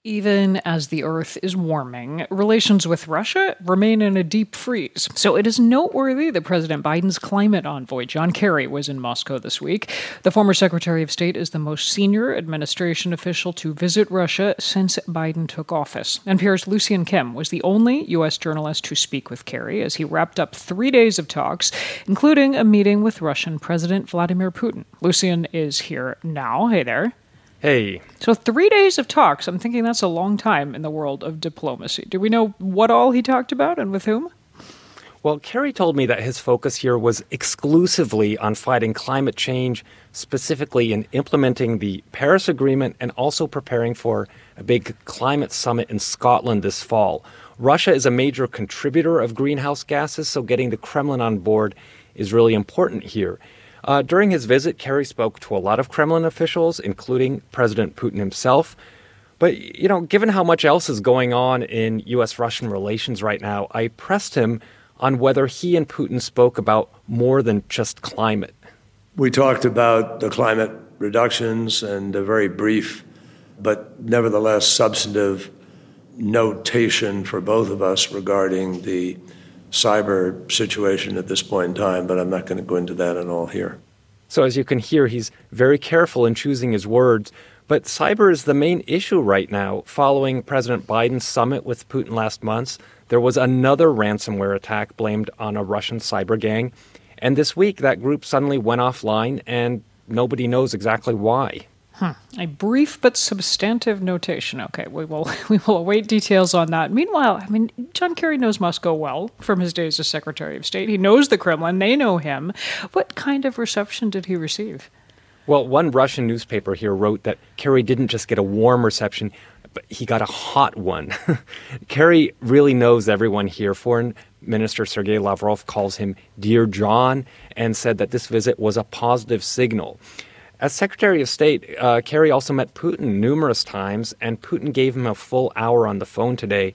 Even as the Earth is warming, relations with Russia remain in a deep freeze. So it is noteworthy that President Biden's climate envoy, John Kerry, was in Moscow this week. The former Secretary of State is the most senior administration official to visit Russia since Biden took office. NPR's Lucian Kim was the only U.S. journalist to speak with Kerry as he wrapped up 3 days of talks, including a meeting with Russian President Vladimir Putin. Lucian is here now. Hey there. Hey. So 3 days of talks. I'm thinking that's a long time in the world of diplomacy. Do we know what all he talked about and with whom? Well, Kerry told me that his focus here was exclusively on fighting climate change, specifically in implementing the Paris Agreement and also preparing for a big climate summit in Scotland this fall. Russia is a major contributor of greenhouse gases, so getting the Kremlin on board is really important here. During his visit, Kerry spoke to a lot of Kremlin officials, including President Putin himself. But, given how much else is going on in U.S.-Russian relations right now, I pressed him on whether he and Putin spoke about more than just climate. We talked about the climate reductions and a very brief, but nevertheless substantive notation for both of us regarding the cyber situation at this point in time, but I'm not going to go into that at all here. So as you can hear, he's very careful in choosing his words, but cyber is the main issue right now. Following President Biden's summit with Putin last month, there was another ransomware attack blamed on a Russian cyber gang, and this week that group suddenly went offline and nobody knows exactly why. A brief but substantive notation. Okay, we will await details on that. Meanwhile, John Kerry knows Moscow well from his days as Secretary of State. He knows the Kremlin. They know him. What kind of reception did he receive? Well, one Russian newspaper here wrote that Kerry didn't just get a warm reception, but he got a hot one. Kerry really knows everyone here. Foreign Minister Sergei Lavrov calls him Dear John and said that this visit was a positive signal. As Secretary of State, Kerry also met Putin numerous times, and Putin gave him a full hour on the phone today.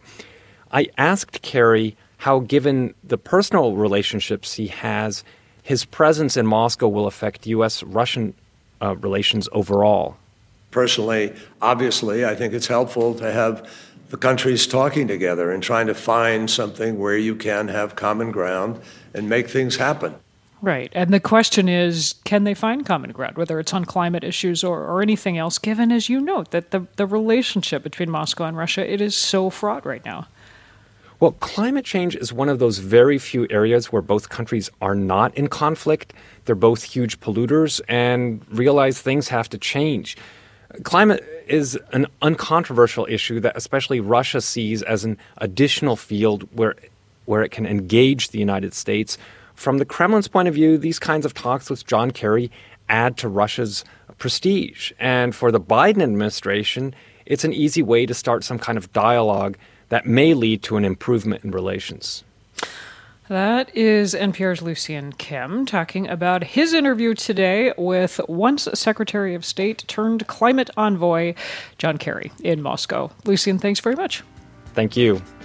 I asked Kerry how, given the personal relationships he has, his presence in Moscow will affect U.S.-Russian relations overall. Personally, obviously, I think it's helpful to have the countries talking together and trying to find something where you can have common ground and make things happen. Right. And the question is, can they find common ground, whether it's on climate issues or anything else, given, as you note, that the relationship between Moscow and Russia, it is so fraught right now? Well, climate change is one of those very few areas where both countries are not in conflict. They're both huge polluters and realize things have to change. Climate is an uncontroversial issue that especially Russia sees as an additional field where it can engage the United States. From the Kremlin's point of view, these kinds of talks with John Kerry add to Russia's prestige. And for the Biden administration, it's an easy way to start some kind of dialogue that may lead to an improvement in relations. That is NPR's Lucian Kim talking about his interview today with once Secretary of State turned climate envoy John Kerry in Moscow. Lucian, thanks very much. Thank you.